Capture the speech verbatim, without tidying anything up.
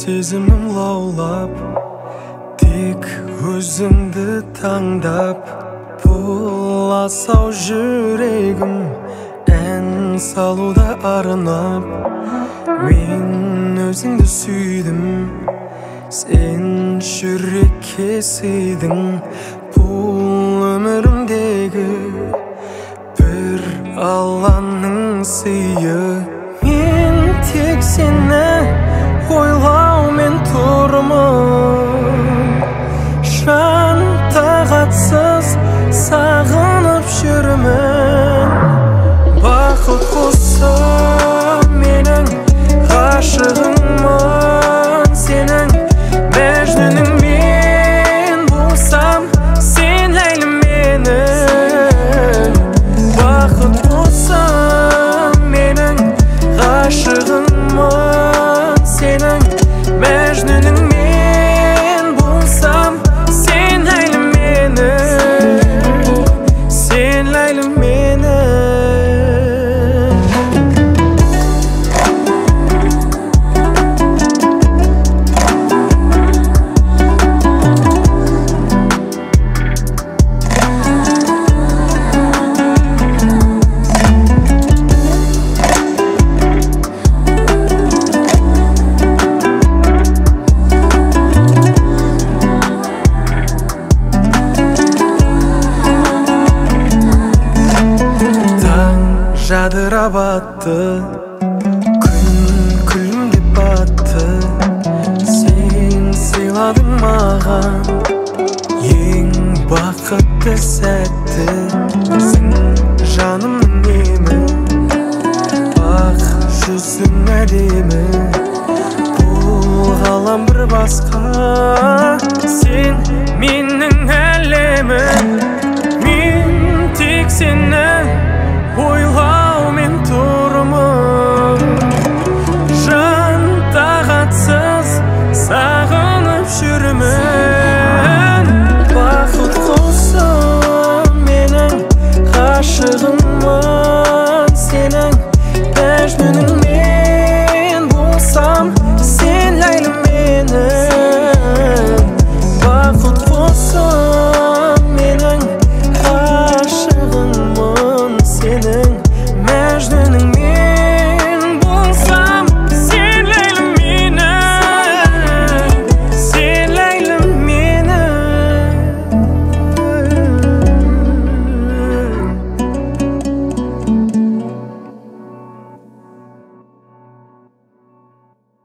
сезімім лаулап, тек өзіңді таңдап. Бұл асау жүрегім ән салуда арнап. Мен өзіңді сүйдім, сен жүрекке сыйдың. Бұл өмірімдегі бір Алланың сыйы. Мен тек сені ойлаумен тұрмын, жан тағатсыз сағынып жүрмін. Бақыт құсы менің ғашығыңмын, сенің мәжнүнің мен болсам, сен ләйлім менің. Бақыт құсы менің ғашығыңмын, сенің мәжнүнің мен болсам, сен ләйлім менің, сен ләйлім менің. Жадырап атты, күн күлімдеп батты. Сен сыйладың маған ең бақытты сәтті. Сен жанымның емі, ақ жүзің әдемі. Бұл ғалам бір басқа, сен менің әлемім. Мен тек сені ойлап